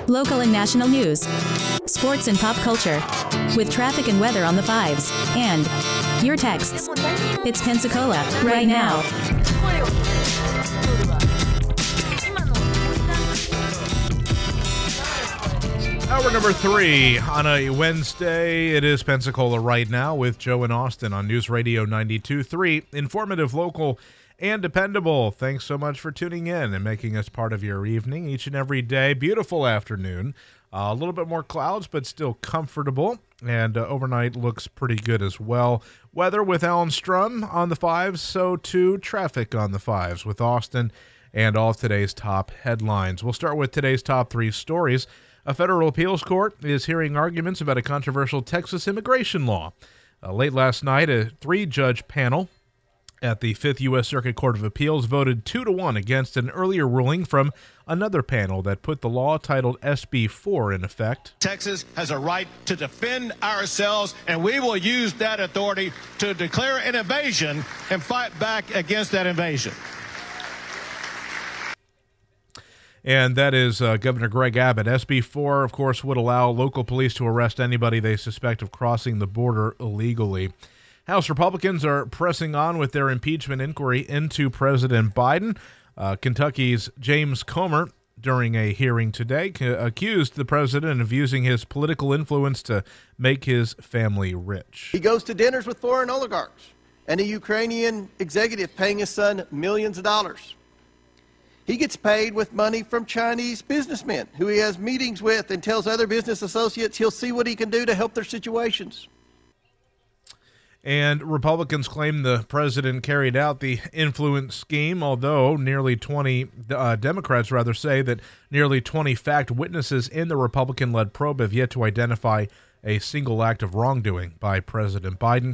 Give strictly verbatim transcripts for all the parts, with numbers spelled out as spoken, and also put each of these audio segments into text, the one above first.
local and national news, sports and pop culture, with traffic and weather on the fives, and your texts. It's Pensacola, right now. Hour number three on a Wednesday. It is Pensacola Right Now with Joe and Austin on News Radio ninety-two point three. Informative, local, and dependable. Thanks so much for tuning in and making us part of your evening each and every day. Beautiful afternoon. Uh, a little bit more clouds, but still comfortable. And uh, overnight looks pretty good as well. Weather with Alan Strum on the fives, so too traffic on the fives with Austin and all of today's top headlines. We'll start with today's top three stories. A federal appeals court is hearing arguments about a controversial Texas immigration law. Uh, late last night, a three-judge panel at the Fifth U S Circuit Court of Appeals voted two to one against an earlier ruling from another panel that put the law titled S B four in effect. Texas has a right to defend ourselves, and we will use that authority to declare an invasion and fight back against that invasion. And that is uh, Governor Greg Abbott. S B four, of course, would allow local police to arrest anybody they suspect of crossing the border illegally. House Republicans are pressing on with their impeachment inquiry into President Biden. Uh, Kentucky's James Comer, during a hearing today, c- accused the president of using his political influence to make his family rich. He goes to dinners with foreign oligarchs and a Ukrainian executive paying his son millions of dollars. He gets paid with money from Chinese businessmen who he has meetings with and tells other business associates he'll see what he can do to help their situations. And Republicans claim the president carried out the influence scheme, although nearly twenty uh, Democrats rather say that nearly twenty fact witnesses in the Republican-led probe have yet to identify a single act of wrongdoing by President Biden.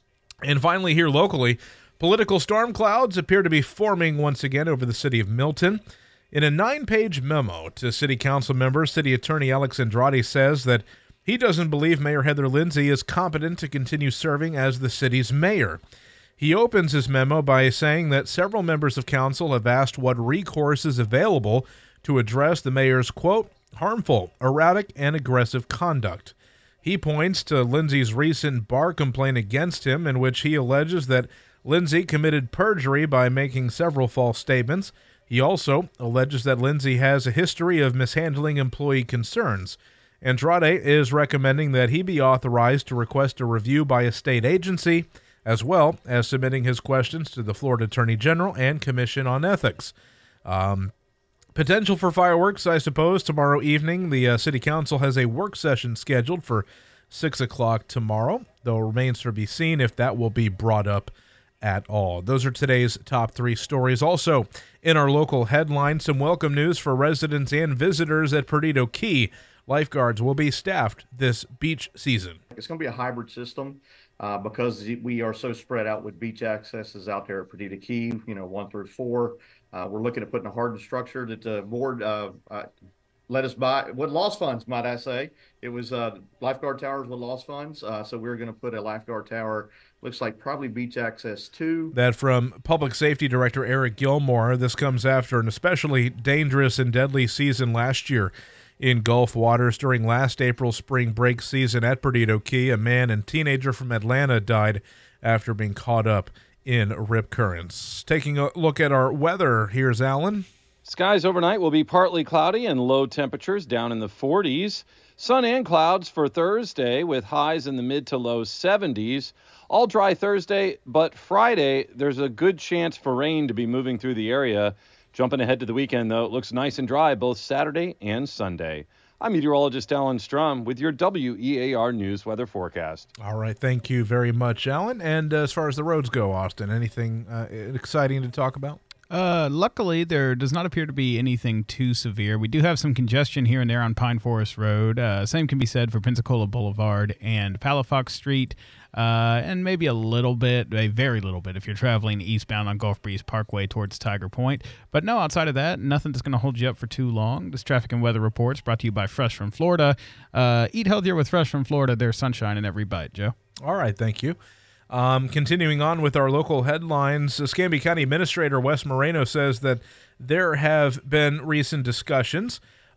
And finally, here locally, political storm clouds appear to be forming once again over the city of Milton. In a nine-page memo to city council members, City Attorney Alex Andrade says that he doesn't believe Mayor Heather Lindsay is competent to continue serving as the city's mayor. He opens his memo by saying that several members of council have asked what recourse is available to address the mayor's, quote, harmful, erratic, and aggressive conduct. He points to Lindsay's recent bar complaint against him, in which he alleges that Lindsay committed perjury by making several false statements. He also alleges that Lindsay has a history of mishandling employee concerns. Andrade is recommending that he be authorized to request a review by a state agency, as well as submitting his questions to the Florida Attorney General and Commission on Ethics. Um, potential for fireworks, I suppose, tomorrow evening. The uh, City Council has a work session scheduled for six o'clock tomorrow, though it remains to be seen if that will be brought up at all. Those are today's top three stories. Also, in our local headline, some welcome news for residents and visitors at Perdido Key. Lifeguards will be staffed this beach season. It's going to be a hybrid system uh, because we are so spread out with beach accesses out there at Perdido Key, you know, one through four. Uh, we're looking at putting a hardened structure that the board uh, uh, let us buy with lost funds, might I say. It was uh, lifeguard towers with lost funds. Uh, so we're going to put a lifeguard tower, looks like probably beach access two. That from Public Safety Director Eric Gilmore. This comes after an especially dangerous and deadly season last year in Gulf waters. During last April's spring break season at Perdido Key, a man and teenager from Atlanta died after being caught up in rip currents. Taking a look at our weather, here's Alan. Skies overnight will be partly cloudy and low temperatures down in the forties. Sun and clouds for Thursday with highs in the mid to low seventies. All dry Thursday, but Friday there's a good chance for rain to be moving through the area. Jumping ahead to the weekend, though, it looks nice and dry both Saturday and Sunday. I'm meteorologist Alan Strum with your W E A R News weather forecast. All right, thank you very much, Alan. And uh, as far as the roads go, Austin, anything uh, exciting to talk about? Uh, luckily, there does not appear to be anything too severe. We do have some congestion here and there on Pine Forest Road. Uh, same can be said for Pensacola Boulevard and Palafox Street, uh, and maybe a little bit, a very little bit, if you're traveling eastbound on Gulf Breeze Parkway towards Tiger Point. But no, outside of that, nothing that's going to hold you up for too long. This traffic and weather report is brought to you by Fresh from Florida. Uh, eat healthier with Fresh from Florida. There's sunshine in every bite, Joe. All right, thank you. Um, continuing on with our local headlines, Escambia County Administrator Wes Moreno says that there have been recent discussions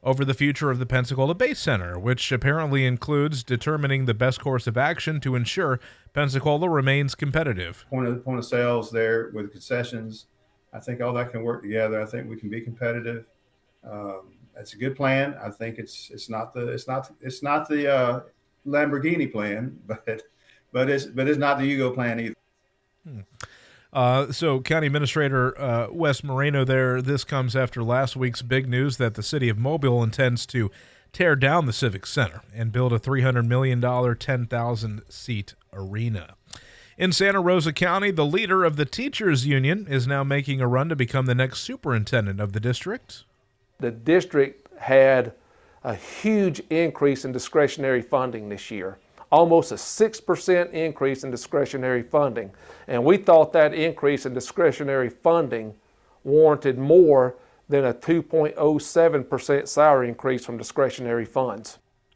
over the future of the Pensacola Base Center, which apparently includes determining the best course of action to ensure Pensacola remains competitive. Point of point of sales there with concessions. I think all that can work together. I think we can be competitive. Um, that's a good plan. I think it's it's not the it's not it's not the uh, Lamborghini plan, but but it's but it's not the Yugo plan either. Hmm. Uh, so County Administrator uh, Wes Moreno there, this comes after last week's big news that the city of Mobile intends to tear down the Civic Center and build a three hundred million dollars, ten thousand seat arena. In Santa Rosa County, the leader of the teachers union is now making a run to become the next superintendent of the district. The district had a huge increase in discretionary funding this year. Almost a six percent increase in discretionary funding. And we thought that increase in discretionary funding warranted more than a two point oh seven percent salary increase from discretionary funds.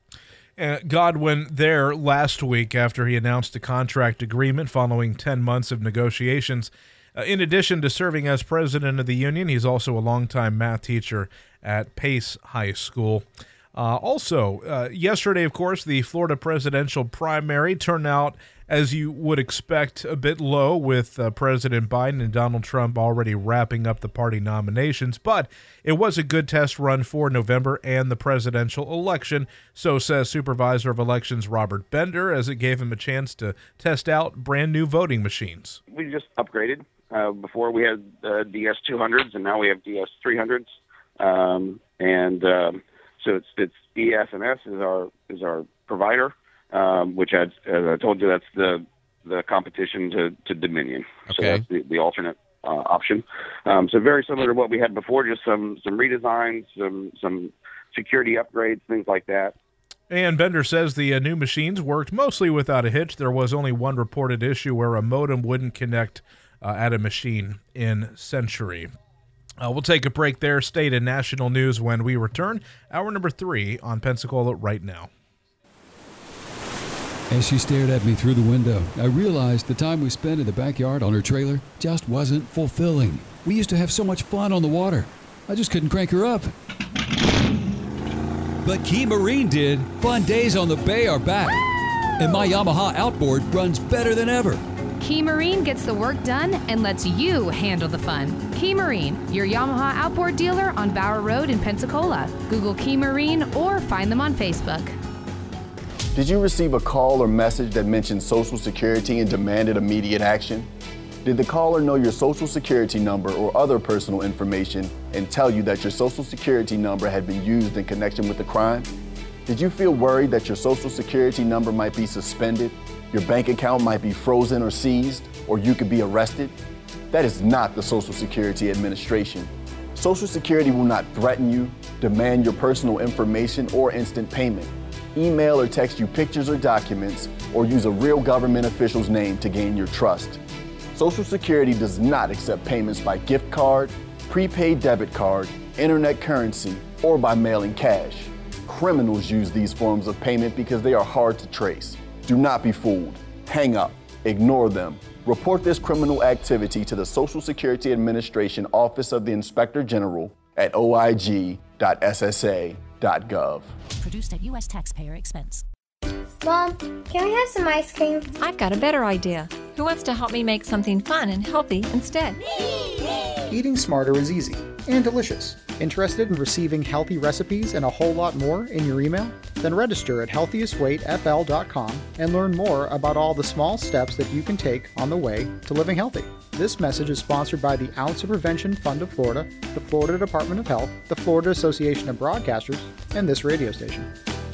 Uh, Godwin there last week after he announced a contract agreement following ten months of negotiations. Uh, in addition to serving as president of the union, he's also a longtime math teacher at Pace High School. Uh, also, uh, yesterday, of course, the Florida presidential primary turned out, as you would expect, a bit low, with uh, President Biden and Donald Trump already wrapping up the party nominations. But it was a good test run for November and the presidential election, so says Supervisor of Elections Robert Bender, as it gave him a chance to test out brand new voting machines. We just upgraded. Uh, before we had uh, D S two hundreds, and now we have D S three hundreds. Um, and... Um, So it's it's E S and S is our is our provider, um, which as, as I told you, that's the the competition to, to Dominion. Okay. So that's the, the alternate uh, option. Um, so very similar to what we had before, just some some redesigns, some some security upgrades, things like that. And Bender says the uh, new machines worked mostly without a hitch. There was only one reported issue where a modem wouldn't connect uh, at a machine in Century. Uh, we'll take a break there. State and national news when we return. Hour number three on Pensacola Right Now. As she stared at me through the window, I realized the time we spent in the backyard on her trailer just wasn't fulfilling. We used to have so much fun on the water. I just couldn't crank her up. But Key Marine did. Fun days on the bay are back. And my Yamaha outboard runs better than ever. Key Marine gets the work done and lets you handle the fun. Key Marine, your Yamaha outboard dealer on Bower Road in Pensacola. Google Key Marine or find them on Facebook. Did you receive a call or message that mentioned Social Security and demanded immediate action? Did the caller know your Social Security number or other personal information and tell you that your Social Security number had been used in connection with the crime? Did you feel worried that your Social Security number might be suspended? Your bank account might be frozen or seized, or you could be arrested? That is not the Social Security Administration. Social Security will not threaten you, demand your personal information, or instant payment, email or text you pictures or documents, or use a real government official's name to gain your trust. Social Security does not accept payments by gift card, prepaid debit card, internet currency, or by mailing cash. Criminals use these forms of payment because they are hard to trace. Do not be fooled. Hang up. Ignore them. Report this criminal activity to the Social Security Administration Office of the Inspector General at o i g dot s s a dot gov. Produced at U S taxpayer expense. Mom, can we have some ice cream? I've got a better idea. Who wants to help me make something fun and healthy instead? Eating smarter is easy and delicious. Interested in receiving healthy recipes and a whole lot more in your email? Then register at healthiest weight f l dot com and learn more about all the small steps that you can take on the way to living healthy. This message is sponsored by the Ouncer Prevention Fund of Florida, the Florida Department of Health, the Florida Association of Broadcasters, and this radio station.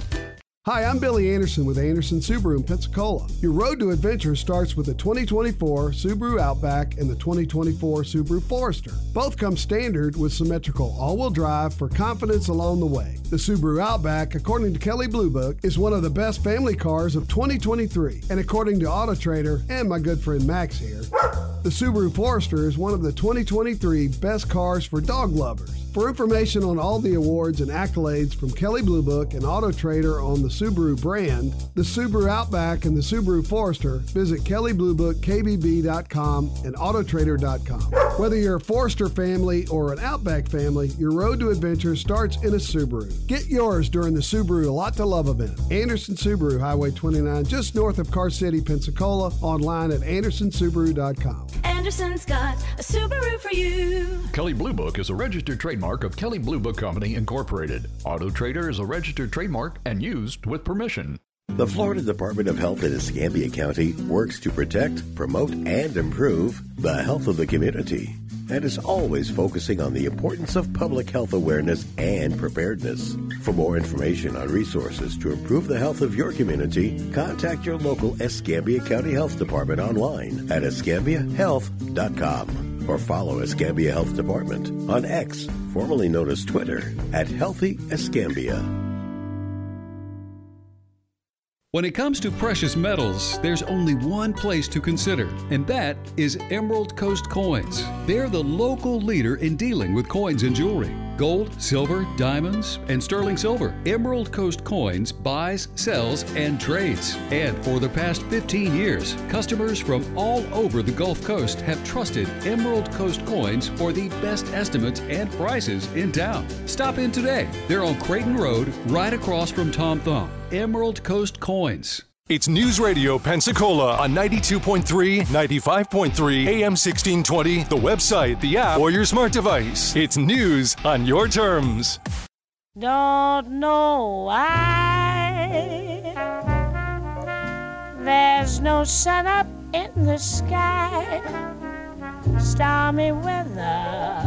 Hi, I'm Billy Anderson with Anderson Subaru in Pensacola. Your road to adventure starts with the twenty twenty-four Subaru Outback and the twenty twenty-four Subaru Forester. Both come standard with symmetrical all-wheel drive for confidence along the way. The Subaru Outback, according to Kelley Blue Book, is one of the best family cars of twenty twenty-three. And according to Auto Trader and my good friend Max here, the Subaru Forester is one of the twenty twenty-three best cars for dog lovers. For information on all the awards and accolades from Kelley Blue Book and Auto Trader on the Subaru brand, the Subaru Outback and the Subaru Forester, visit Kelley Blue Book K B B dot com and Auto Trader dot com. Whether you're a Forester family or an Outback family, your road to adventure starts in a Subaru. Get yours during the Subaru A Lot to Love event. Anderson Subaru, Highway twenty-nine, just north of Car City, Pensacola, online at Anderson Subaru dot com. Anderson's got a Subaru for you. Kelley Blue Book is a registered trademark of Kelley Blue Book Company, Incorporated. Auto Trader is a registered trademark and used with permission. The Florida Department of Health in Escambia County works to protect, promote, and improve the health of the community, and is always focusing on the importance of public health awareness and preparedness. For more information on resources to improve the health of your community, contact your local Escambia County Health Department online at escambia health dot com or follow Escambia Health Department on X, formerly known as Twitter, at Healthy Escambia. When it comes to precious metals, there's only one place to consider, and that is Emerald Coast Coins. They're the local leader in dealing with coins and jewelry. Gold, silver, diamonds, and sterling silver. Emerald Coast Coins buys, sells, and trades. And for the past fifteen years, customers from all over the Gulf Coast have trusted Emerald Coast Coins for the best estimates and prices in town. Stop in today. They're on Creighton Road, right across from Tom Thumb. Emerald Coast Coins. It's News Radio Pensacola on ninety-two point three, ninety-five point three, A M sixteen twenty, the website, the app, or your smart device. It's news on your terms. Don't know why there's no sun up in the sky. Stormy weather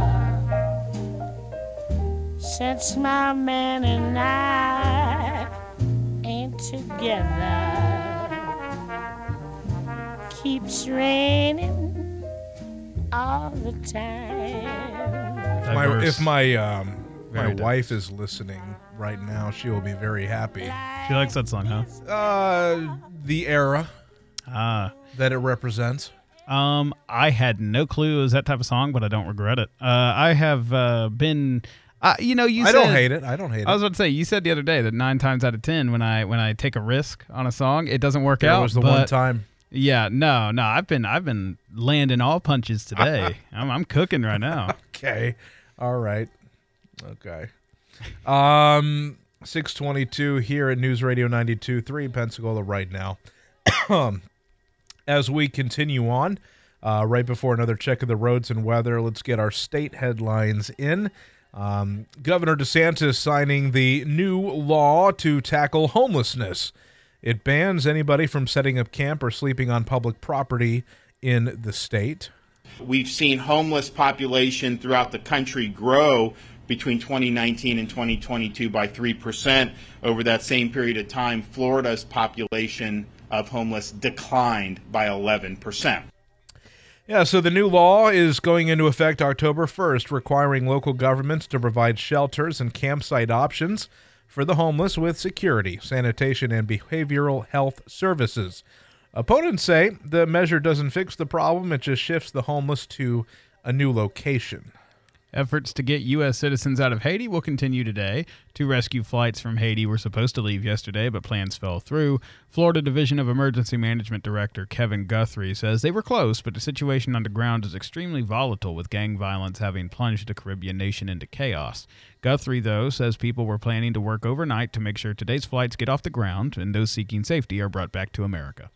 since my man and I ain't together. Keeps raining all the time. My, if my um, my wife is listening right now, she will be very happy. She likes that song, huh? Uh, the era ah. that it represents. Um, I had no clue it was that type of song, but I don't regret it. Uh, I have uh, been... Uh, you know, you. I said, don't hate it. I don't hate it. I was about to say, you said the other day that nine times out of ten, when I when I take a risk on a song, it doesn't work It out. was the but, one time. Yeah, no, no. I've been I've been landing all punches today. I'm I'm cooking right now. Okay, all right, okay. Um, six twenty-two here at News Radio ninety-two point three Pensacola right now. As we continue on, uh, right before another check of the roads and weather, let's get our state headlines in. Um, Governor DeSantis signing the new law to tackle homelessness. It bans anybody from setting up camp or sleeping on public property in the state. We've seen homeless population throughout the country grow between twenty nineteen and twenty twenty-two by three percent. Over that same period of time, Florida's population of homeless declined by eleven percent. Yeah, so the new law is going into effect October first, requiring local governments to provide shelters and campsite options for the homeless with security, sanitation, and behavioral health services. Opponents say the measure doesn't fix the problem, it just shifts the homeless to a new location. Efforts to get U S citizens out of Haiti will continue today. Two rescue flights from Haiti were supposed to leave yesterday, but plans fell through. Florida Division of Emergency Management Director Kevin Guthrie says they were close, but the situation on the ground is extremely volatile, with gang violence having plunged the Caribbean nation into chaos. Guthrie, though, says people were planning to work overnight to make sure today's flights get off the ground and those seeking safety are brought back to America.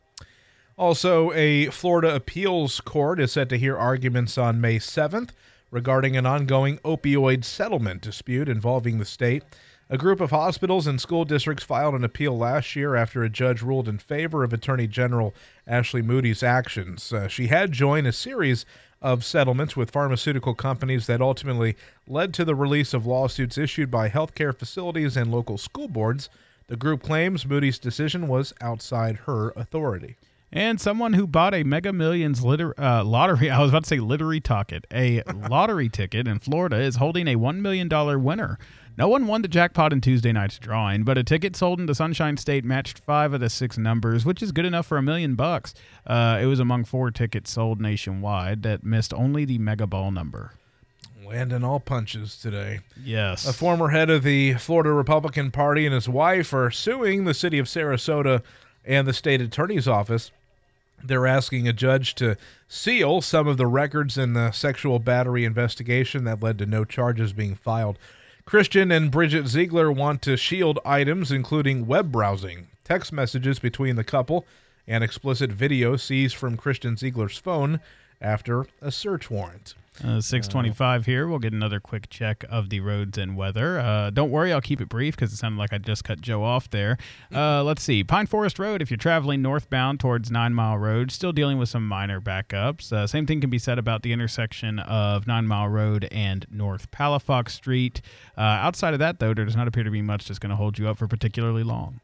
Also, a Florida appeals court is set to hear arguments on May seventh regarding an ongoing opioid settlement dispute involving the state. A group of hospitals and school districts filed an appeal last year after a judge ruled in favor of Attorney General Ashley Moody's actions. Uh, she had joined a series of settlements with pharmaceutical companies that ultimately led to the release of lawsuits issued by healthcare facilities and local school boards. The group claims Moody's decision was outside her authority. And someone who bought a Mega Millions liter- uh, lottery, I was about to say lottery ticket, a lottery ticket in Florida is holding a one million dollars winner. No one won the jackpot in Tuesday night's drawing, but a ticket sold in the Sunshine State matched five of the six numbers, which is good enough for a million bucks. Uh, it was among four tickets sold nationwide that missed only the Mega Ball number. Landing all punches today. Yes. A former head of the Florida Republican Party and his wife are suing the city of Sarasota and the state attorney's office. They're asking a judge to seal some of the records in the sexual battery investigation that led to no charges being filed. Christian and Bridget Ziegler want to shield items, including web browsing, text messages between the couple, and explicit video seized from Christian Ziegler's phone after a search warrant. Uh, six twenty-five here. We'll get another quick check of the roads and weather. Uh, don't worry, I'll keep it brief because it sounded like I just cut Joe off there. Uh, let's see. Pine Forest Road, if you're traveling northbound towards Nine Mile Road, still dealing with some minor backups. Uh, same thing can be said about the intersection of Nine Mile Road and North Palafox Street. Uh, outside of that, though, there does not appear to be much that's going to hold you up for particularly long.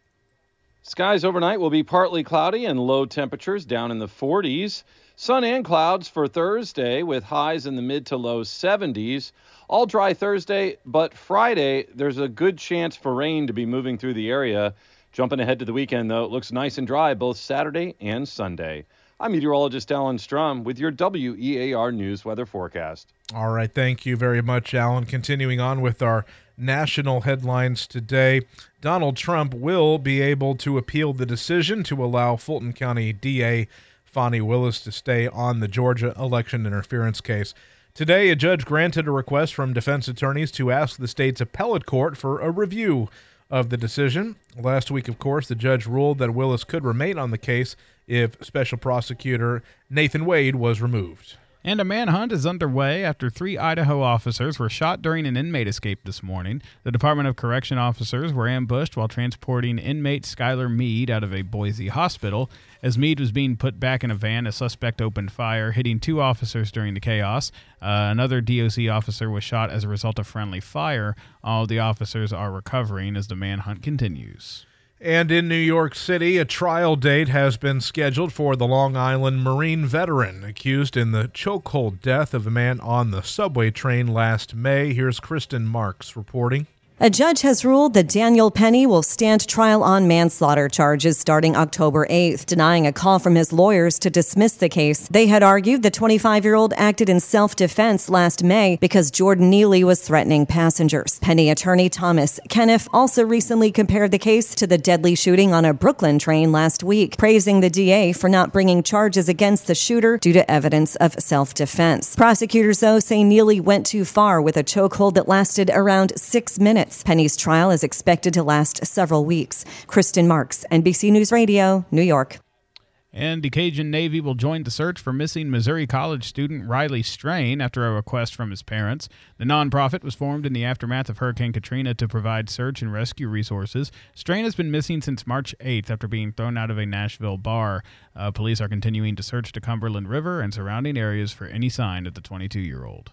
Skies overnight will be partly cloudy and low temperatures down in the forties. Sun and clouds for Thursday with highs in the mid to low seventies. All dry Thursday, but Friday there's a good chance for rain to be moving through the area. Jumping ahead to the weekend, though, it looks nice and dry both Saturday and Sunday. I'm meteorologist Alan Strum with your W E A R News weather forecast. All right, thank you very much, Alan. Continuing on with our national headlines today, Donald Trump will be able to appeal the decision to allow Fulton County D A Fani Willis to stay on the Georgia election interference case. Today, a judge granted a request from defense attorneys to ask the state's appellate court for a review of the decision. Last week, of course, the judge ruled that Willis could remain on the case if Special Prosecutor Nathan Wade was removed. And a manhunt is underway after three Idaho officers were shot during an inmate escape this morning. The Department of Correction officers were ambushed while transporting inmate Skylar Mead out of a Boise hospital. As Mead was being put back in a van, a suspect opened fire, hitting two officers during the chaos. Uh, another D O C officer was shot as a result of friendly fire. All of the officers are recovering as the manhunt continues. And in New York City, a trial date has been scheduled for the Long Island Marine veteran accused in the chokehold death of a man on the subway train last May. Here's Kristen Marks reporting. A judge has ruled that Daniel Penny will stand trial on manslaughter charges starting October eighth, denying a call from his lawyers to dismiss the case. They had argued the twenty-five-year-old acted in self-defense last May because Jordan Neely was threatening passengers. Penny attorney Thomas Kenneth also recently compared the case to the deadly shooting on a Brooklyn train last week, praising the D A for not bringing charges against the shooter due to evidence of self-defense. Prosecutors, though, say Neely went too far with a chokehold that lasted around six minutes. Penny's trial is expected to last several weeks. Kristen Marks, N B C News Radio, New York. And the Cajun Navy will join the search for missing Missouri College student Riley Strain after a request from his parents. The nonprofit was formed in the aftermath of Hurricane Katrina to provide search and rescue resources. Strain has been missing since March eighth after being thrown out of a Nashville bar. Uh, police are continuing to search the Cumberland River and surrounding areas for any sign of the twenty-two-year-old.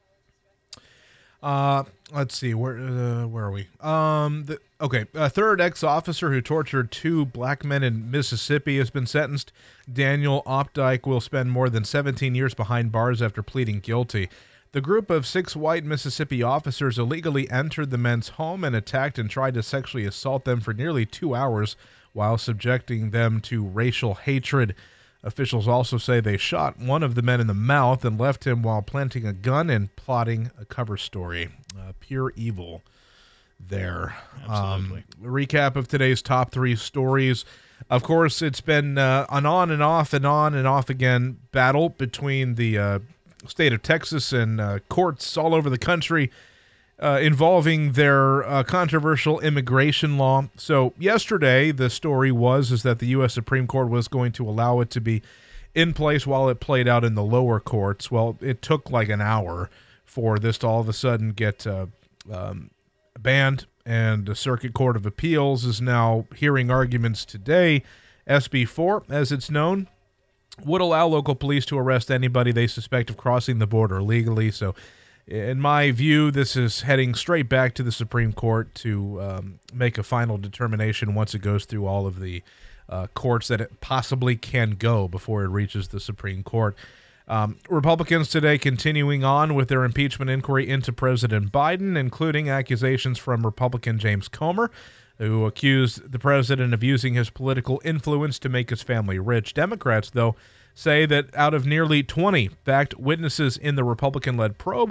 Uh, let's see, where uh, where are we? Um, the, okay, a third ex-officer who tortured two black men in Mississippi has been sentenced. Daniel Opdyke will spend more than seventeen years behind bars after pleading guilty. The group of six white Mississippi officers illegally entered the men's home and attacked and tried to sexually assault them for nearly two hours while subjecting them to racial hatred. Officials also say they shot one of the men in the mouth and left him while planting a gun and plotting a cover story. Uh, pure evil there. Absolutely. Um, recap of today's top three stories. Of course, it's been uh, an on and off and on and off again battle between the uh, state of Texas and uh, courts all over the country Uh, involving their uh, controversial immigration law. So yesterday, the story was is that the U S Supreme Court was going to allow it to be in place while it played out in the lower courts. Well, it took like an hour for this to all of a sudden get uh, um, banned, and the Circuit Court of Appeals is now hearing arguments today. S B four, as it's known, would allow local police to arrest anybody they suspect of crossing the border illegally. So in my view, this is heading straight back to the Supreme Court to um, make a final determination once it goes through all of the uh, courts that it possibly can go before it reaches the Supreme Court. Um, Republicans today continuing on with their impeachment inquiry into President Biden, including accusations from Republican James Comer, who accused the president of using his political influence to make his family rich. Democrats, though, say that out of nearly twenty fact witnesses in the Republican-led probe,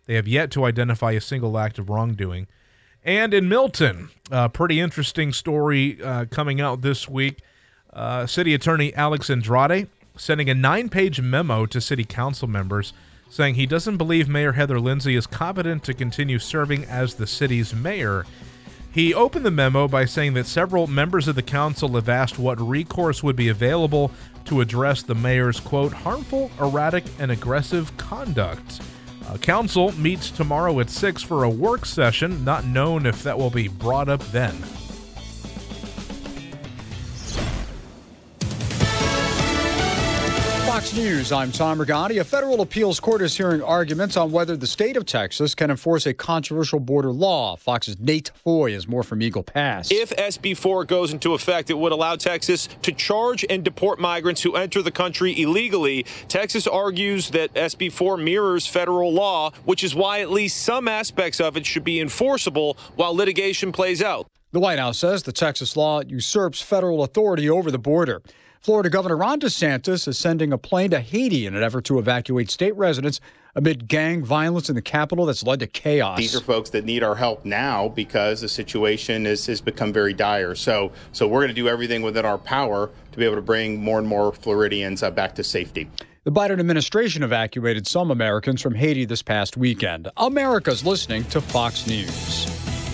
They have yet to identify a single act of wrongdoing. And in Milton, a pretty interesting story uh, coming out this week. Uh, City Attorney Alex Andrade sending a nine-page memo to city council members saying he doesn't believe Mayor Heather Lindsay is competent to continue serving as the city's mayor. He opened the memo by saying that several members of the council have asked what recourse would be available to address the mayor's, quote, harmful, erratic, and aggressive conduct. Uh, council meets tomorrow at six for a work session, not known if that will be brought up then. Fox News, I'm Tom Rigotti. A federal appeals court is hearing arguments on whether the state of Texas can enforce a controversial border law. Fox's Nate Foy has more from Eagle Pass. If S B four goes into effect, it would allow Texas to charge and deport migrants who enter the country illegally. Texas argues that S B four mirrors federal law, which is why at least some aspects of it should be enforceable while litigation plays out. The White House says the Texas law usurps federal authority over the border. Florida Governor Ron DeSantis is sending a plane to Haiti in an effort to evacuate state residents amid gang violence in the capital that's led to chaos. These are folks that need our help now because the situation is, has become very dire. So, so we're going to do everything within our power to be able to bring more and more Floridians uh, back to safety. The Biden administration evacuated some Americans from Haiti this past weekend. America's listening to Fox News.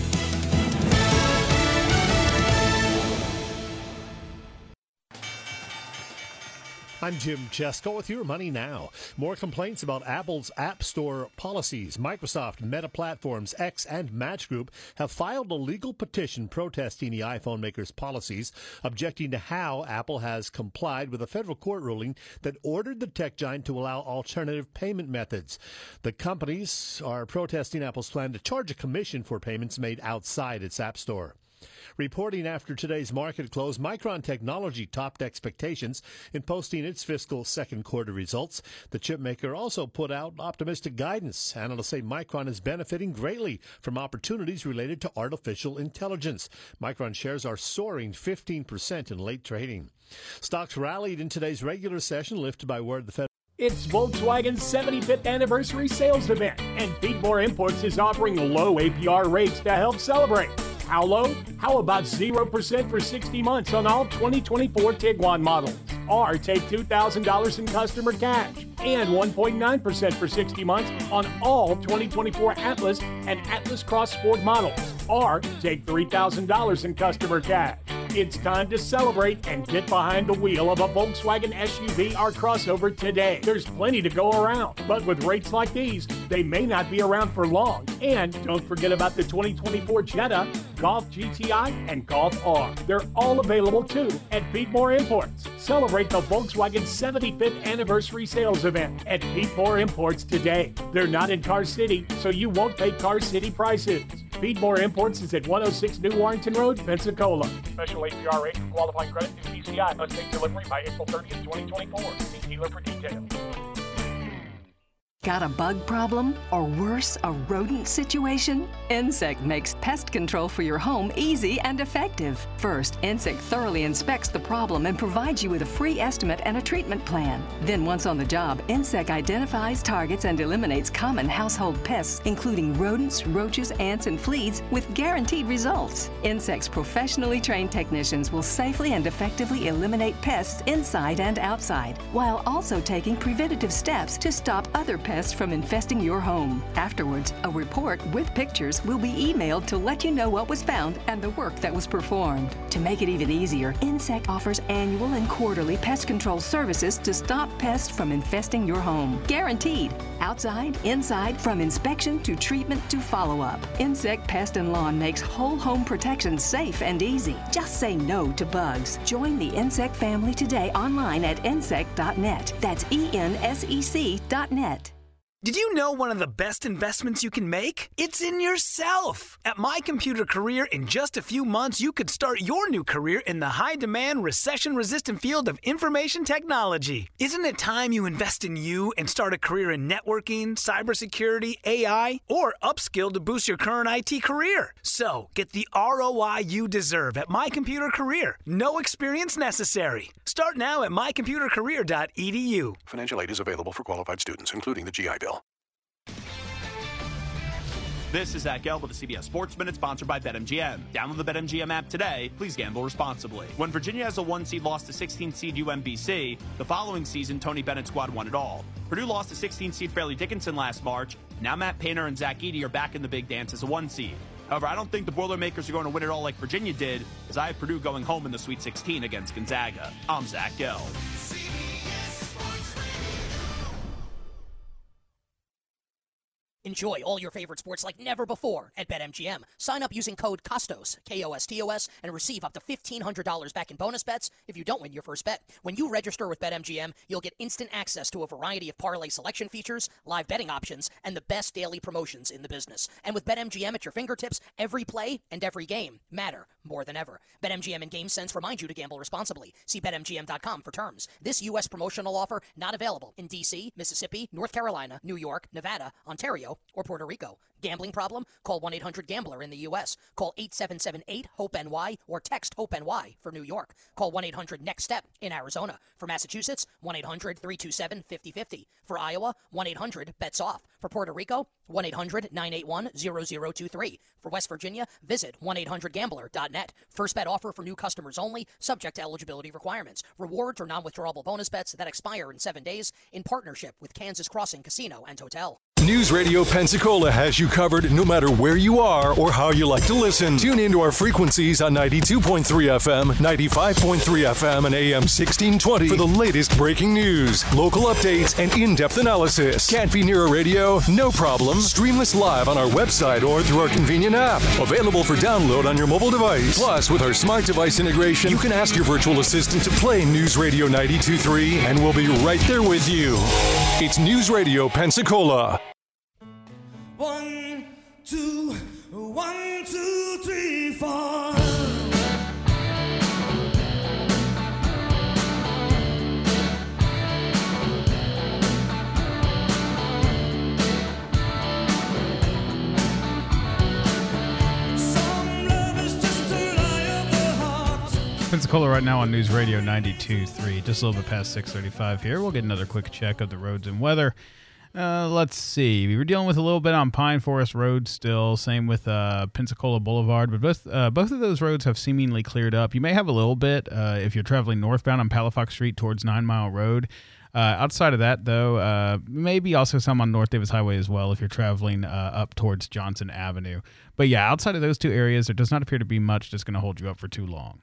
I'm Jim Chesko with your Money Now. More complaints about Apple's App Store policies. Microsoft, Meta Platforms, X, and Match Group have filed a legal petition protesting the iPhone maker's policies, objecting to how Apple has complied with a federal court ruling that ordered the tech giant to allow alternative payment methods. The companies are protesting Apple's plan to charge a commission for payments made outside its App Store. Reporting after today's market close, Micron Technology topped expectations in posting its fiscal second quarter results. The chipmaker also put out optimistic guidance. Analysts say Micron is benefiting greatly from opportunities related to artificial intelligence. Micron shares are soaring fifteen percent in late trading. Stocks rallied in today's regular session, lifted by word the Fed. It's Volkswagen's seventy-fifth anniversary sales event, and Beatmore Imports is offering low A P R rates to help celebrate. How low? How about zero percent for sixty months on all twenty twenty-four Tiguan models? Or take two thousand dollars in customer cash and one point nine percent for sixty months on all twenty twenty-four Atlas and Atlas Cross Sport models. Or take three thousand dollars in customer cash. It's time to celebrate and get behind the wheel of a Volkswagen S U V or crossover today. There's plenty to go around, but with rates like these, they may not be around for long. And don't forget about the twenty twenty-four Jetta, Golf G T I, and Golf R. They're all available too at Beatmore Imports. Celebrate the Volkswagen seventy-fifth anniversary sales event at Beatmore Imports today. They're not in Car City, so you won't pay Car City prices. Beatmore Imports is at one oh six New Warrington Road, Pensacola. Special A P R rate for qualifying credit through P C I. Must take delivery by April thirtieth, twenty twenty-four. See dealer for details. Got a bug problem? Or worse, a rodent situation? Insect makes pest control for your home easy and effective. First, Insect thoroughly inspects the problem and provides you with a free estimate and a treatment plan. Then once on the job, Insect identifies, targets, and eliminates common household pests, including rodents, roaches, ants, and fleas, with guaranteed results. Insect's professionally trained technicians will safely and effectively eliminate pests inside and outside, while also taking preventative steps to stop other pests from infesting your home. Afterwards, a report with pictures will be emailed to let you know what was found and the work that was performed. To make it even easier, Insect offers annual and quarterly pest control services to stop pests from infesting your home. Guaranteed. Outside, inside, from inspection to treatment to follow-up. Insect Pest and Lawn makes whole home protection safe and easy. Just say no to bugs. Join the Insect family today online at insect dot net. That's E N S E C dot net. Did you know one of the best investments you can make? It's in yourself. At My Computer Career, in just a few months, you could start your new career in the high-demand, recession-resistant field of information technology. Isn't it time you invest in you and start a career in networking, cybersecurity, A I, or upskill to boost your current I T career? So, get the R O I you deserve at My Computer Career. No experience necessary. Start now at my computer career dot e d u. Financial aid is available for qualified students, including the G I Bill. This is Zach Gelb with the C B S Sports Minute, sponsored by BetMGM. Download the BetMGM app today. Please gamble responsibly. When Virginia as a one seed lost to sixteen seed U M B C, the following season, Tony Bennett's squad won it all. Purdue lost to sixteen seed Fairleigh Dickinson last March. Now Matt Painter and Zach Edey are back in the big dance as a one seed. However, I don't think the Boilermakers are going to win it all like Virginia did, as I have Purdue going home in the Sweet sixteen against Gonzaga. I'm Zach Gelb. Enjoy all your favorite sports like never before at BetMGM. Sign up using code KOSTOS, K O S T O S, and receive up to fifteen hundred dollars back in bonus bets if you don't win your first bet. When you register with BetMGM, you'll get instant access to a variety of parlay selection features, live betting options, and the best daily promotions in the business. And with BetMGM at your fingertips, every play and every game matter more than ever. BetMGM and GameSense remind you to gamble responsibly. See Bet M G M dot com for terms. This U S promotional offer not available in D C, Mississippi, North Carolina, New York, Nevada, Ontario, or Puerto Rico. Gambling problem? Call one eight hundred gambler in the U S. Call eight seven seven eight hope N Y or text HOPE-NY for New York. Call one eight hundred next step in Arizona. For Massachusetts, one eight hundred three two seven five zero five zero. For Iowa, one eight hundred bets off. For Puerto Rico, one eight hundred nine eight one zero zero two three. For West Virginia, visit one eight hundred gambler dot net. First bet offer for new customers only, subject to eligibility requirements. Rewards or non-withdrawable bonus bets that expire in seven days in partnership with Kansas Crossing Casino and Hotel. News Radio Pensacola has you covered no matter where you are or how you like to listen. Tune into our frequencies on ninety-two point three F M, ninety-five point three F M, and A M sixteen twenty for the latest breaking news, local updates, and in-depth analysis. Can't be near a radio? No problem. Stream us live on our website or through our convenient app. Available for download on your mobile device. Plus, with our smart device integration, you can ask your virtual assistant to play News Radio ninety-two point three, and we'll be right there with you. It's News Radio Pensacola. One, two, one, two, three, four. Pensacola right now on News Radio ninety-two point three. Just a little bit past six thirty-five here. We'll get another quick check of the roads and weather. Uh, let's see. We were dealing with a little bit on Pine Forest Road still. Same with uh, Pensacola Boulevard. But both uh, both of those roads have seemingly cleared up. You may have a little bit uh, if you're traveling northbound on Palafox Street towards Nine Mile Road. Uh, outside of that, though, uh, maybe also some on North Davis Highway as well if you're traveling uh, up towards Johnson Avenue. But yeah, outside of those two areas, there does not appear to be much that's going to hold you up for too long.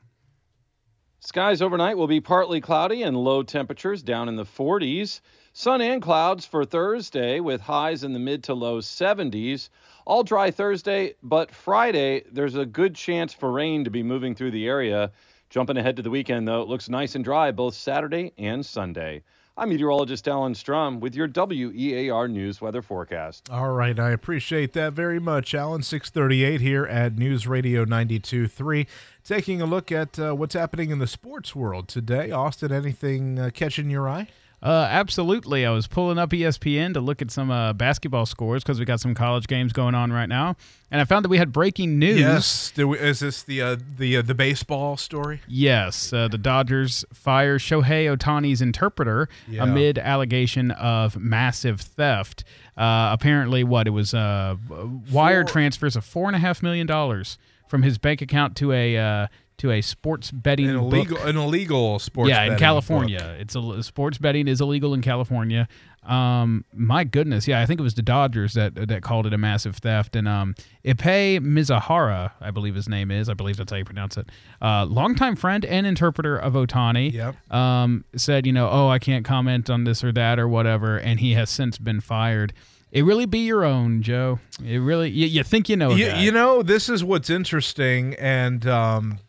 Skies overnight will be partly cloudy and low temperatures down in the forties. Sun and clouds for Thursday with highs in the mid to low seventies. All dry Thursday, but Friday, there's a good chance for rain to be moving through the area. Jumping ahead to the weekend, though, it looks nice and dry both Saturday and Sunday. I'm meteorologist Alan Strum with your W E A R News weather forecast. All right, I appreciate that very much, Alan. six thirty-eight here at News Radio ninety-two point three. Taking a look at uh, what's happening in the sports world today. Austin, anything uh, catching your eye? Uh, absolutely. I was pulling up E S P N to look at some uh, basketball scores because we got some college games going on right now, and I found that we had breaking news. Yes, is this the uh, the uh, the baseball story? Yes, uh, the Dodgers fire Shohei Ohtani's interpreter yeah. amid allegation of massive theft. Uh, apparently, what it was uh, wire four. transfers of four and a half million dollars from his bank account to a. Uh, to a sports betting an illegal, book. An illegal sports yeah, betting in California. book. It's a, sports betting is illegal in California. Um, my goodness, yeah, I think it was the Dodgers that that called it a massive theft. And um, Ippei Mizuhara, I believe his name is, I believe that's how you pronounce it, uh, longtime friend and interpreter of Ohtani, yep. um, said, you know, oh, I can't comment on this or that or whatever, and he has since been fired. It really be your own, Joe. It really, you, you think you know you, that. You know, this is what's interesting, and um,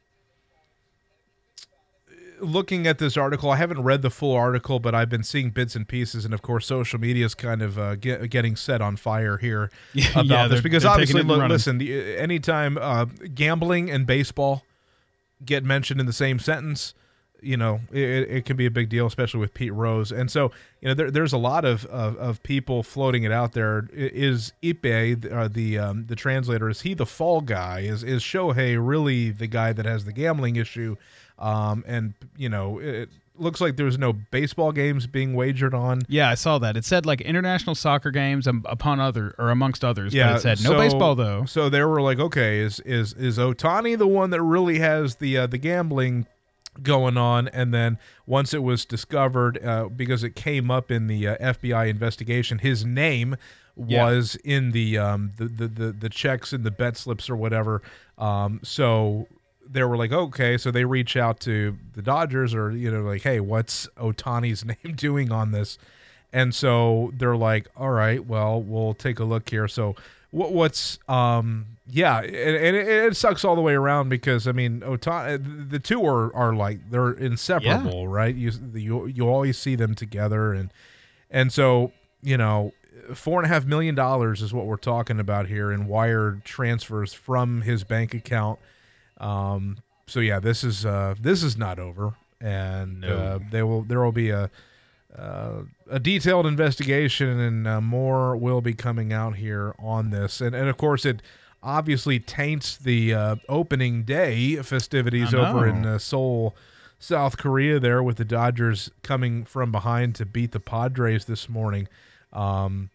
looking at this article, I haven't read the full article, but I've been seeing bits and pieces, and of course, social media is kind of uh, get, getting set on fire here about yeah, this because obviously, look, listen, the, anytime uh, gambling and baseball get mentioned in the same sentence, you know, it, it can be a big deal, especially with Pete Rose, and so you know, there, there's a lot of, of of people floating it out there. Is Ippei, uh, the um, the translator, is he the fall guy? Is is Shohei really the guy that has the gambling issue? Um, and, you know, it, looks like there's no baseball games being wagered on. Yeah, I saw that. It said like international soccer games um, upon other or amongst others. Yeah, but it said no so, baseball though. So they were like, okay, is is is Ohtani the one that really has the uh, the gambling going on? And then once it was discovered, uh, because it came up in the uh, F B I investigation, his name was yeah. in the, um, the, the the the checks and the bet slips or whatever. Um, so they were like, okay, so they reach out to the Dodgers, or you know, like, hey, what's Ohtani's name doing on this? And so they're like, all right, well, we'll take a look here. So what, what's um yeah, and, and it, it sucks all the way around because I mean, Ohtani, the two are are like they're inseparable, yeah. right? You you you always see them together, and and so you know. Four and a half million dollars is what we're talking about here in wired transfers from his bank account. Um, so yeah, this is uh, this is not over, and no. uh, they will there will be a uh, a detailed investigation, and uh, more will be coming out here on this. And and of course, it obviously taints the uh, opening day festivities over in uh, Seoul, South Korea, there with the Dodgers coming from behind to beat the Padres this morning. Um,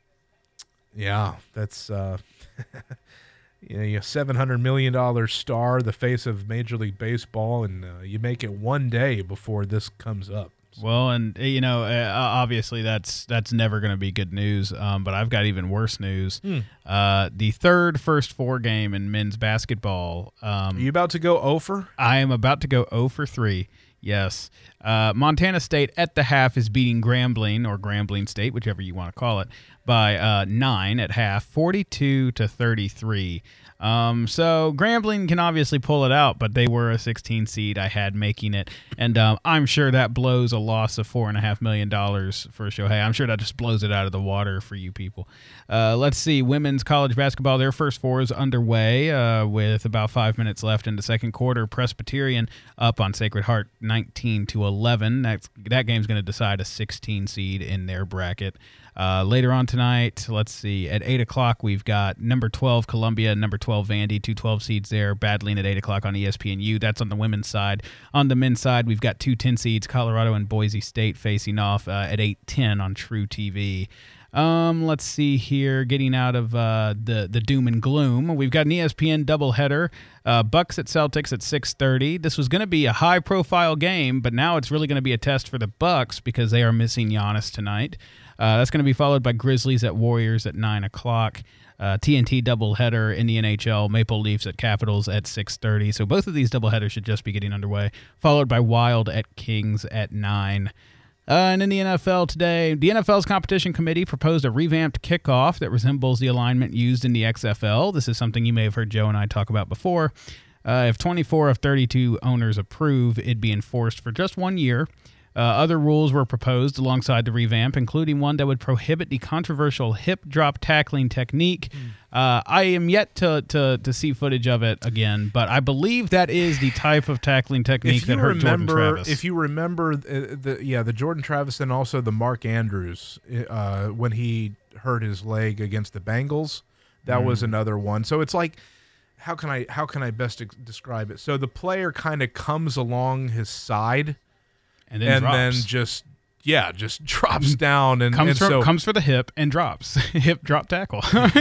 yeah, that's, uh, you know, you're a seven hundred million dollars star, the face of Major League Baseball, and uh, you make it one day before this comes up. Well, and, you know, uh, obviously that's that's never going to be good news, um, but I've got even worse news. Hmm. Uh, the third first four game in men's basketball. Um, Are you about to go oh for? I am about to go oh for three. Yes. Uh, Montana State at the half is beating Grambling, or Grambling State, whichever you want to call it, by uh, nine at half, forty-two to thirty-three. Um, so Grambling can obviously pull it out, but they were a sixteen seed. I had making it, and um, I'm sure that blows a loss of four and a half million dollars for Shohei. I'm sure that just blows it out of the water for you people. Uh, let's see, women's college basketball. Their first four is underway uh, with about five minutes left in the second quarter. Presbyterian up on Sacred Heart, nineteen to eleven. That's, that game's going to decide a sixteen seed in their bracket. Uh, later on tonight, let's see, at eight o'clock, we've got number twelve Columbia, number twelve Vandy, two twelve seeds there, battling at eight o'clock on E S P N U. That's on the women's side. On the men's side, we've got two ten seeds, Colorado and Boise State, facing off uh, at eight ten on True T V. Um, let's see here, getting out of uh, the, the doom and gloom, we've got an E S P N doubleheader, uh, Bucks at Celtics at six thirty. This was going to be a high-profile game, but now it's really going to be a test for the Bucks because they are missing Giannis tonight. Uh, that's going to be followed by Grizzlies at Warriors at nine o'clock. Uh, T N T doubleheader in the N H L, Maple Leafs at Capitals at six thirty. So both of these doubleheaders should just be getting underway, followed by Wild at Kings at nine. Uh, and in the N F L today, the N F L's competition committee proposed a revamped kickoff that resembles the alignment used in the X F L. This is something you may have heard Joe and I talk about before. Uh, if twenty-four of thirty-two owners approve, it'd be enforced for just one year. Uh, other rules were proposed alongside the revamp, including one that would prohibit the controversial hip drop tackling technique. Mm. Uh, I am yet to, to to see footage of it again, but I believe that is the type of tackling technique that hurt remember, Jordan Travis. If you remember, the, the yeah, the Jordan Travis and also the Mark Andrews uh, when he hurt his leg against the Bengals, that mm. was another one. So it's like, how can I how can I best ex- describe it? So the player kind of comes along his side. And then, and drops. then just yeah, just drops down and comes and for so, comes for the hip and drops. Hip drop tackle.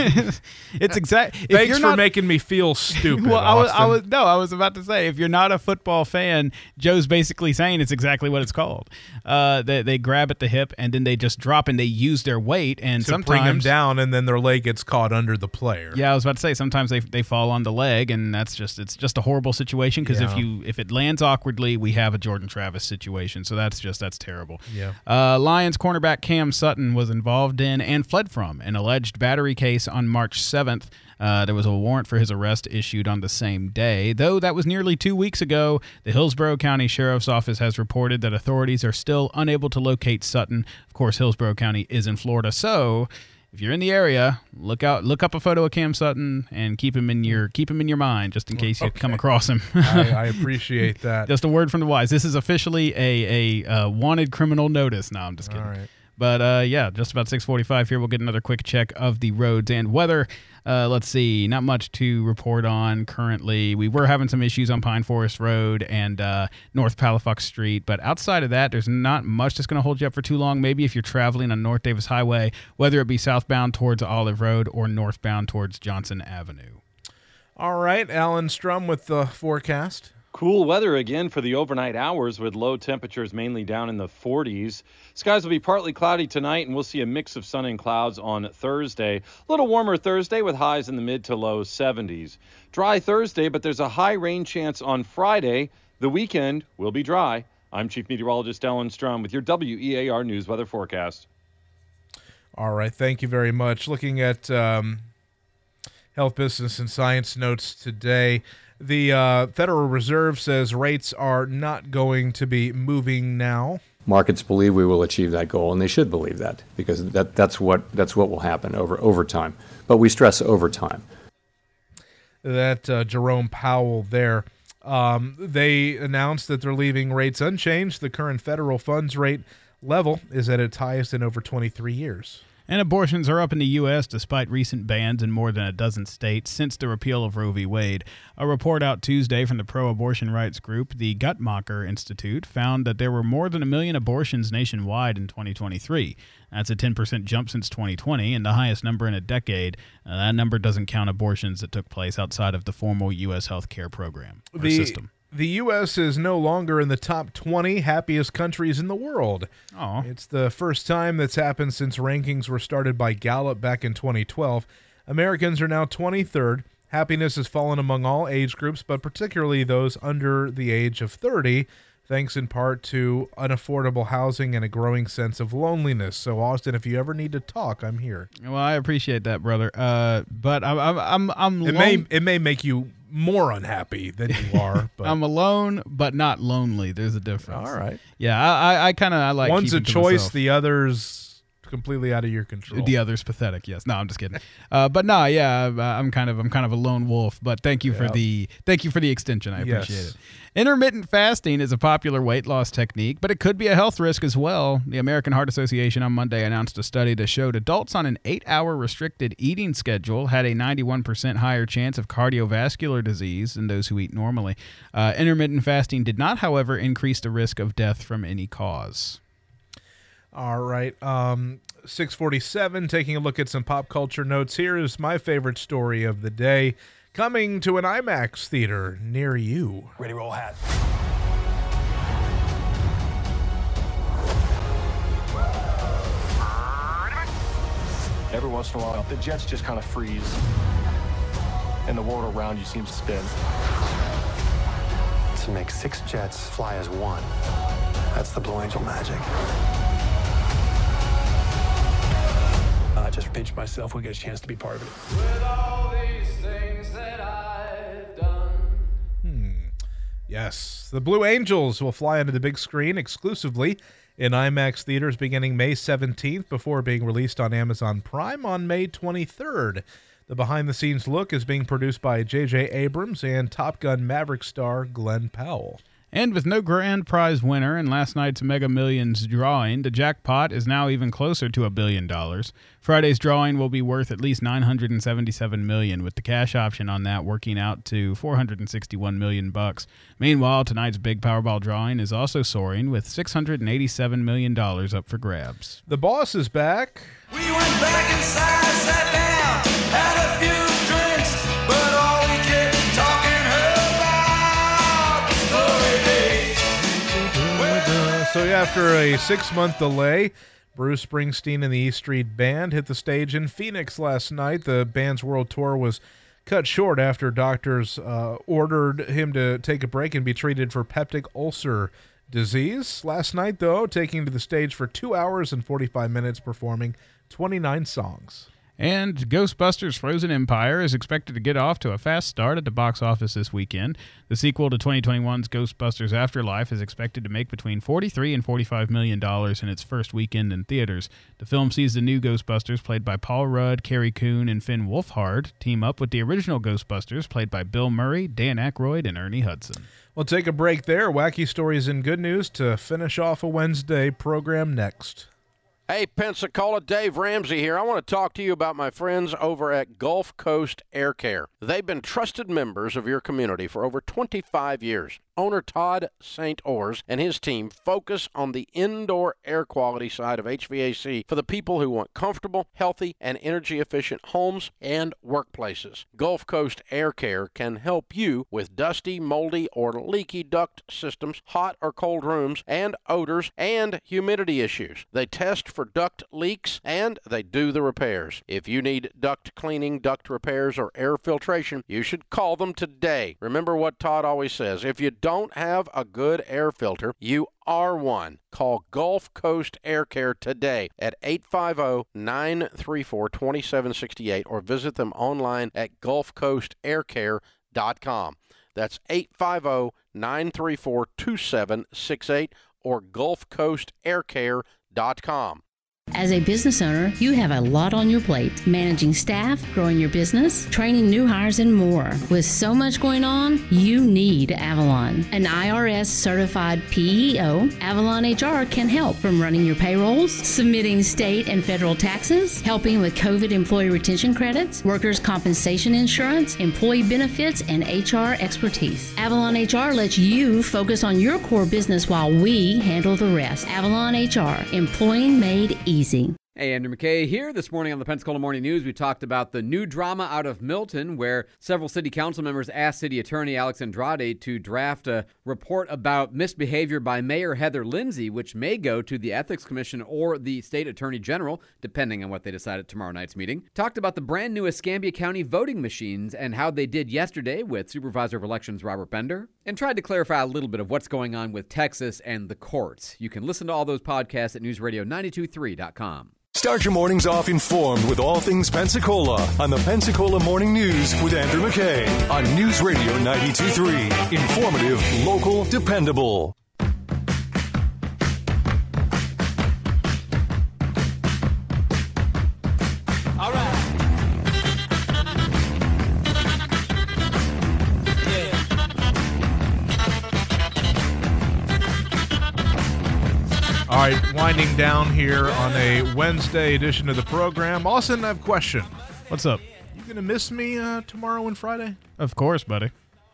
It's exact. If Thanks you're for not, making me feel stupid. Well, I was, I Austin. was no, I was about to say, if you're not a football fan, Joe's basically saying it's exactly what it's called. Uh, they they grab at the hip and then they just drop and they use their weight and to sometimes bring them down, and then their leg gets caught under the player. Yeah, I was about to say sometimes they they fall on the leg, and that's just it's just a horrible situation because Yeah. if you if it lands awkwardly, we have a Jordan Travis situation. So that's just that's terrible. Yeah. Uh, Lions cornerback Cam Sutton was involved in and fled from an alleged battery case on March seventh. Uh, there was a warrant for his arrest issued on the same day. Though that was nearly two weeks ago, the Hillsborough County Sheriff's Office has reported that authorities are still unable to locate Sutton. Of course, Hillsborough County is in Florida, so if you're in the area, look out, look up a photo of Cam Sutton and keep him in your keep him in your mind just in case you Okay. come across him. I, I appreciate that. Just a word from the wise. This is officially a a uh, wanted criminal notice. No, I'm just kidding. All right. But, uh, yeah, just about six forty-five here. We'll get another quick check of the roads and weather. Uh, let's see, not much to report on currently. We were having some issues on Pine Forest Road and uh, North Palafox Street, but outside of that, there's not much that's going to hold you up for too long. Maybe if you're traveling on North Davis Highway, whether it be southbound towards Olive Road or northbound towards Johnson Avenue. All right, Alan Strum with the forecast. Cool weather again for the overnight hours with low temperatures mainly down in the forties. Skies will be partly cloudy tonight, and we'll see a mix of sun and clouds on Thursday. A little warmer Thursday with highs in the mid to low seventies. Dry Thursday, but there's a high rain chance on Friday. The weekend will be dry. I'm Chief Meteorologist Alan Strum with your W E A R News weather forecast. All right, thank you very much. Looking at um, health, business, and science notes today. The uh, Federal Reserve says rates are not going to be moving now. Markets believe we will achieve that goal, and they should believe that because that, that's what that's what will happen over over time. But we stress over time. That uh, Jerome Powell there. Um, they announced that they're leaving rates unchanged. The current federal funds rate level is at its highest in over twenty-three years. And abortions are up in the U S despite recent bans in more than a dozen states since the repeal of Roe v. Wade. A report out Tuesday from the pro-abortion rights group, the Guttmacher Institute, found that there were more than a million abortions nationwide in twenty twenty-three. That's a ten percent jump since twenty twenty and the highest number in a decade. Uh, that number doesn't count abortions that took place outside of the formal U S health care program or the, system. The U S is no longer in the top twenty happiest countries in the world. Oh, It's the first time that's happened since rankings were started by Gallup back in twenty twelve. Americans are now twenty-third. Happiness has fallen among all age groups, but particularly those under the age of thirty, thanks in part to unaffordable housing and a growing sense of loneliness. So, Austin, if you ever need to talk, I'm here. Well, I appreciate that, brother. Uh, but I'm, I'm, I'm, I'm It lone- may it may make you more unhappy than you are. But I'm alone, but not lonely. There's a difference. all right. Yeah, I, I, I kind of I like. One's a keeping to choice, myself. the other's completely out of your control. The other's pathetic. Yes. No, I'm just kidding. Uh, but no, yeah, I'm kind of I'm kind of a lone wolf. But thank you for Yeah. the thank you for the extension. I Yes. appreciate it. Intermittent fasting is a popular weight loss technique, but it could be a health risk as well. The American Heart Association on Monday announced a study that showed adults on an eight-hour restricted eating schedule had a ninety-one percent higher chance of cardiovascular disease than those who eat normally. Uh, intermittent fasting did not, however, increase the risk of death from any cause. All right. Um, six forty-seven, taking a look at some pop culture notes. Here is my favorite story of the day. Coming to an IMAX theater near you. Ready, roll hat. Every once in a while, the jets just kind of freeze, and the world around you seems to spin. To make six jets fly as one, that's the Blue Angel magic. I just pinched myself. We get a chance to be part of it. With all these things that I've done. Hmm. Yes. The Blue Angels will fly onto the big screen exclusively in IMAX theaters beginning May seventeenth before being released on Amazon Prime on May twenty-third. The behind-the-scenes look is being produced by J J Abrams and Top Gun Maverick star Glenn Powell. And with no grand prize winner in last night's Mega Millions drawing, the jackpot is now even closer to a billion dollars. Friday's drawing will be worth at least nine hundred seventy-seven million dollars, with the cash option on that working out to four hundred sixty-one million bucks. Meanwhile, tonight's big Powerball drawing is also soaring with six hundred eighty-seven million dollars up for grabs. The boss is back. We went back inside, sat down, had a few drinks, but all we kept talking about was glory days. So after a six-month delay, Bruce Springsteen and the E Street Band hit the stage in Phoenix last night. The band's world tour was cut short after doctors uh, ordered him to take a break and be treated for peptic ulcer disease. Last night, though, taking to the stage for two hours and forty-five minutes, performing twenty-nine songs. And Ghostbusters Frozen Empire is expected to get off to a fast start at the box office this weekend. The sequel to twenty twenty-one's Ghostbusters Afterlife is expected to make between forty-three and forty-five million dollars in its first weekend in theaters. The film sees the new Ghostbusters, played by Paul Rudd, Carrie Coon, and Finn Wolfhard, team up with the original Ghostbusters, played by Bill Murray, Dan Aykroyd, and Ernie Hudson. We'll take a break there. Wacky stories and good news to finish off a Wednesday program next. Hey, Pensacola, Dave Ramsey here. I want to talk to you about my friends over at Gulf Coast Air Care. They've been trusted members of your community for over twenty-five years. Owner Todd Saint Ors and his team focus on the indoor air quality side of H V A C for the people who want comfortable, healthy, and energy-efficient homes and workplaces. Gulf Coast Air Care can help you with dusty, moldy, or leaky duct systems, hot or cold rooms, and odors and humidity issues. They test for duct leaks, and they do the repairs. If you need duct cleaning, duct repairs, or air filtration, you should call them today. Remember what Todd always says, if you don't have a good air filter, you are one. Call Gulf Coast Air Care today at eight five zero, nine three four, two seven six eight or visit them online at gulf coast air care dot com. That's eight five zero, nine three four, two seven six eight or gulf coast air care dot com. As a business owner, you have a lot on your plate. Managing staff, growing your business, training new hires, and more. With so much going on, you need Avalon. An I R S-certified P E O, Avalon H R can help from running your payrolls, submitting state and federal taxes, helping with COVID employee retention credits, workers' compensation insurance, employee benefits, and H R expertise. Avalon H R lets you focus on your core business while we handle the rest. Avalon H R, employing made easy. Easy. Hey, Andrew McKay here. This morning on the Pensacola Morning News, we talked about the new drama out of Milton, where several city council members asked City Attorney Alex Andrade to draft a report about misbehavior by Mayor Heather Lindsay, which may go to the Ethics Commission or the State Attorney General, depending on what they decide at tomorrow night's meeting. Talked about the brand new Escambia County voting machines and how they did yesterday with Supervisor of Elections Robert Bender, and tried to clarify a little bit of what's going on with Texas and the courts. You can listen to all those podcasts at news radio nine two three dot com. Start your mornings off informed with all things Pensacola on the Pensacola Morning News with Andrew McKay on News Radio ninety-two point three. Informative, local, dependable. All right. All right, winding down here on a Wednesday edition of the program. Austin, I have a question. What's up? You going to miss me uh, tomorrow and Friday? Of course, buddy.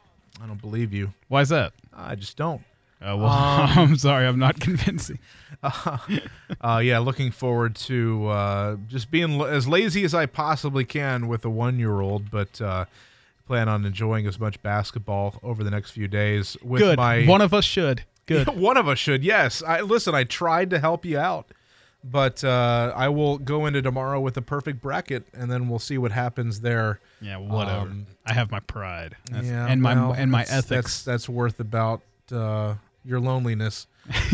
I don't believe you. Why is that? I just don't. Oh, well, Um, I'm sorry. I'm not convincing. Uh, uh, yeah, looking forward to uh, just being l- as lazy as I possibly can with a one-year-old, but uh, plan on enjoying as much basketball over the next few days. With Good. My, One of us should. Good. One of us should, yes. I Listen, I tried to help you out, but uh, I will go into tomorrow with a perfect bracket, and then we'll see what happens there. Yeah, whatever. Um, I have my pride That's- yeah, and my well, and my that's- ethics. That's, that's worth about uh, your loneliness.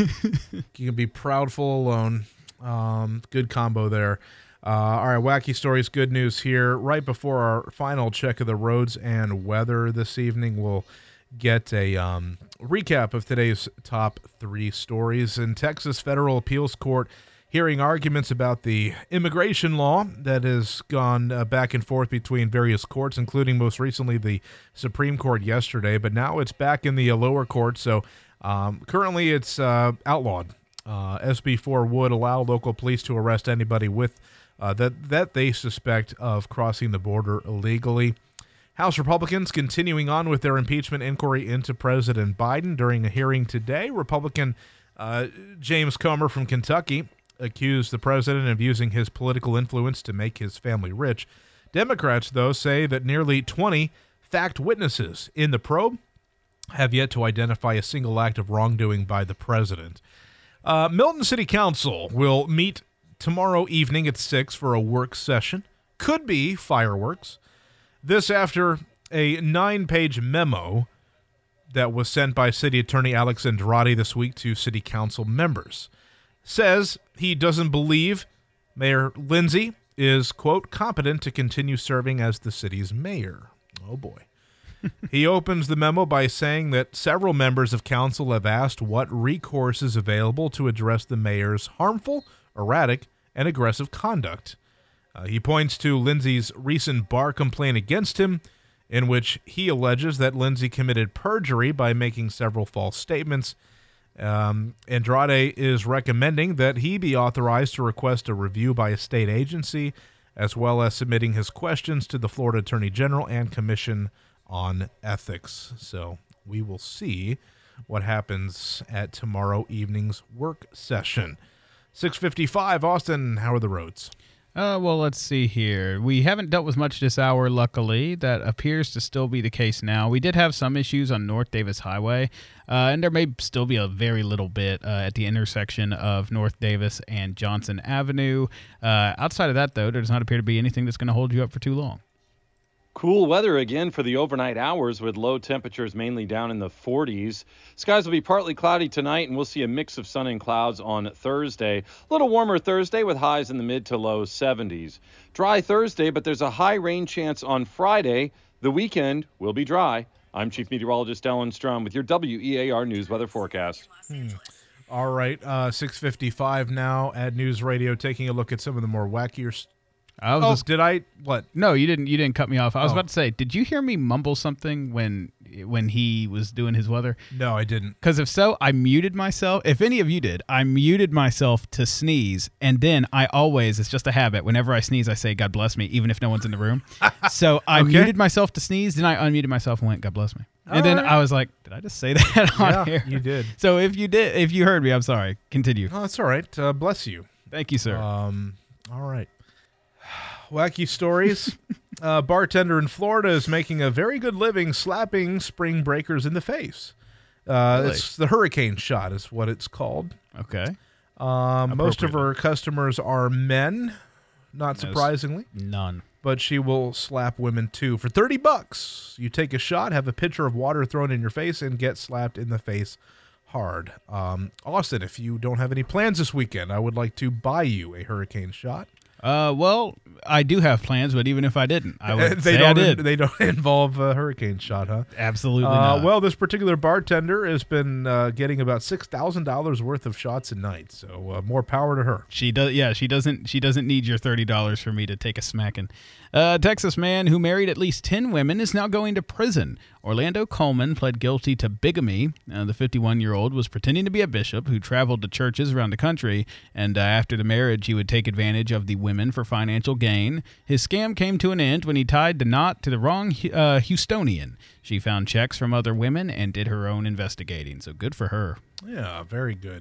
You can be proudful alone. Um, good combo there. Uh, all right, wacky stories, good news here. Right before our final check of the roads and weather this evening, we'll get a um, recap of today's top three stories. In Texas Federal Appeals Court, hearing arguments about the immigration law that has gone uh, back and forth between various courts, including most recently the Supreme Court yesterday, but now it's back in the uh, lower court, so um, currently it's uh, outlawed. Uh, S B four would allow local police to arrest anybody with uh, that, that they suspect of crossing the border illegally. House Republicans continuing on with their impeachment inquiry into President Biden. During a hearing today, Republican uh, James Comer from Kentucky accused the president of using his political influence to make his family rich. Democrats, though, say that nearly twenty fact witnesses in the probe have yet to identify a single act of wrongdoing by the president. Uh, Milton City Council will meet tomorrow evening at six for a work session. Could be fireworks. This after a nine-page memo that was sent by City Attorney Alex Andrade this week to City Council members. Says he doesn't believe Mayor Lindsay is, quote, competent to continue serving as the city's mayor. Oh, boy. He opens the memo by saying that several members of council have asked what recourse is available to address the mayor's harmful, erratic, and aggressive conduct. Uh, he points to Lindsay's recent bar complaint against him, in which he alleges that Lindsay committed perjury by making several false statements. Um, Andrade is recommending that he be authorized to request a review by a state agency, as well as submitting his questions to the Florida Attorney General and Commission on Ethics. So we will see what happens at tomorrow evening's work session. six fifty-five, Austin, how are the roads? Uh, well, let's see here. We haven't dealt with much this hour, luckily. That appears to still be the case now. We did have some issues on North Davis Highway, uh, and there may still be a very little bit uh, at the intersection of North Davis and Johnson Avenue. Uh, outside of that, though, there does not appear to be anything that's going to hold you up for too long. Cool weather again for the overnight hours with low temperatures mainly down in the forties. Skies will be partly cloudy tonight, and we'll see a mix of sun and clouds on Thursday. A little warmer Thursday with highs in the mid to low seventies. Dry Thursday, but there's a high rain chance on Friday. The weekend will be dry. I'm Chief Meteorologist Ellen Strum with your W E A R News Weather Forecast. Hmm. All right, uh, six fifty-five now at News Radio, taking a look at some of the more wackier stuff. I was oh, just, did I? What? No, you didn't. You didn't cut me off. I was Oh. about to say, did you hear me mumble something when when he was doing his weather? No, I didn't. Because if so, I muted myself. If any of you did, I muted myself to sneeze, and then I always, it's just a habit, whenever I sneeze, I say, God bless me, even if no one's in the room. So I Okay. muted myself to sneeze, then I unmuted myself and went, God bless me. And All then right. I was like, did I just say that on Yeah, here? you did. So if you did, if you heard me, I'm sorry. Continue. Oh, that's all right. Uh, bless you. Thank you, sir. Um, all right. Wacky stories. A bartender in Florida is making a very good living slapping spring breakers in the face. Uh, Really? It's the hurricane shot is what it's called. Okay. Um, most of Appropriately. her customers are men, not Yes. surprisingly. None. But she will slap women too. For thirty bucks, you take a shot, have a pitcher of water thrown in your face, and get slapped in the face hard. Um, Austin, if you don't have any plans this weekend, I would like to buy you a hurricane shot. Uh, well, I do have plans, but even if I didn't, I would they say don't I did. they don't involve a hurricane shot, huh? Absolutely Uh, not. well, this particular bartender has been uh, getting about six thousand dollars worth of shots a night, so uh, more power to her. She does, yeah. She doesn't. She doesn't need your thirty dollars for me to take a smacking. A Texas man who married at least ten women is now going to prison. Orlando Coleman pled guilty to bigamy. Uh, the fifty-one-year-old was pretending to be a bishop who traveled to churches around the country, and uh, after the marriage, he would take advantage of the women for financial gain. His scam came to an end when he tied the knot to the wrong uh, Houstonian. She found checks from other women and did her own investigating. So good for her. Yeah, very good.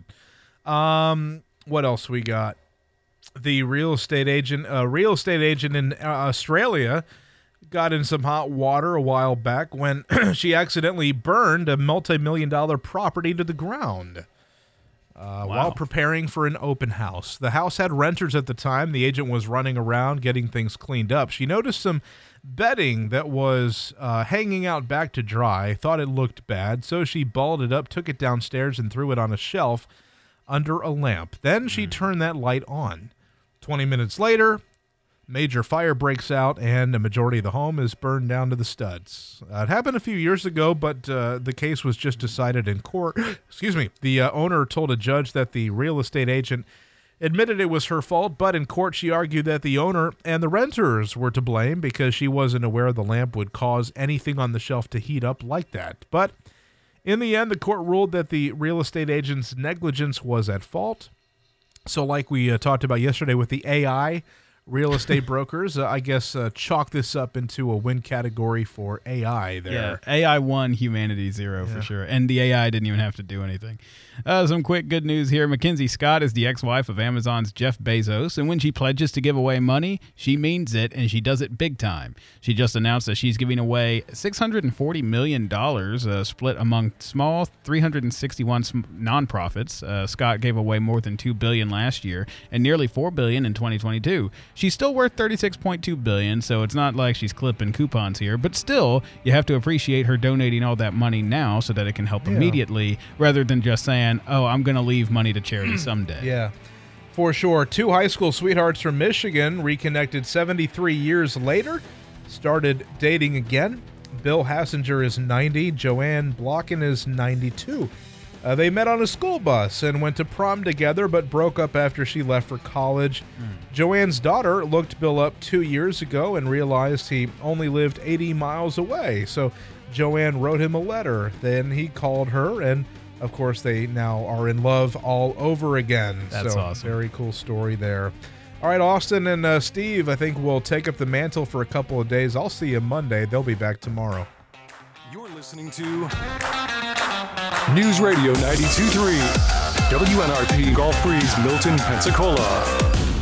Um, what else we got? The real estate agent, a real estate agent in uh, Australia, got in some hot water a while back when she accidentally burned a multi-million dollar property to the ground uh, while preparing for an open house. The house had renters at the time. The agent was running around getting things cleaned up. She noticed some bedding that was uh, hanging out back to dry, thought it looked bad, so she balled it up, took it downstairs, and threw it on a shelf under a lamp. Then she turned that light on. twenty minutes later, major fire breaks out, and a majority of the home is burned down to the studs. Uh, it happened a few years ago, but uh, the case was just decided in court. Excuse me. The uh, owner told a judge that the real estate agent admitted it was her fault, but in court she argued that the owner and the renters were to blame because she wasn't aware the lamp would cause anything on the shelf to heat up like that. But in the end, the court ruled that the real estate agent's negligence was at fault. So like we uh, talked about yesterday with the A I real estate brokers, uh, I guess uh, chalk this up into a win category for A I there. Yeah, A I won, humanity zero Yeah. for sure. And the A I didn't even have to do anything. Uh, some quick good news here. Mackenzie Scott is the ex-wife of Amazon's Jeff Bezos, and when she pledges to give away money, she means it, and she does it big time. She just announced that she's giving away six hundred forty million dollars, uh, split among small three hundred sixty-one sm- nonprofits. Uh, Scott gave away more than two billion dollars last year and nearly four billion dollars in twenty twenty-two. She's still worth thirty-six point two billion dollars, so it's not like she's clipping coupons here, but still, you have to appreciate her donating all that money now so that it can help Yeah. immediately, rather than just saying, oh, I'm going to leave money to charity someday. Yeah, for sure. Two high school sweethearts from Michigan reconnected seventy-three years later, started dating again. Bill Hassinger is ninety, Joanne Blocken is ninety-two. Uh, they met on a school bus and went to prom together, but broke up after she left for college. Mm. Joanne's daughter looked Bill up two years ago and realized he only lived eighty miles away. So Joanne wrote him a letter. Then he called her and of course, they now are in love all over again. That's so, awesome. Very cool story there. All right, Austin and uh, Steve, I think we'll take up the mantle for a couple of days. I'll see you Monday. They'll be back tomorrow. You're listening to News Radio ninety-two point three, W N R P Gulf Breeze, Milton, Pensacola.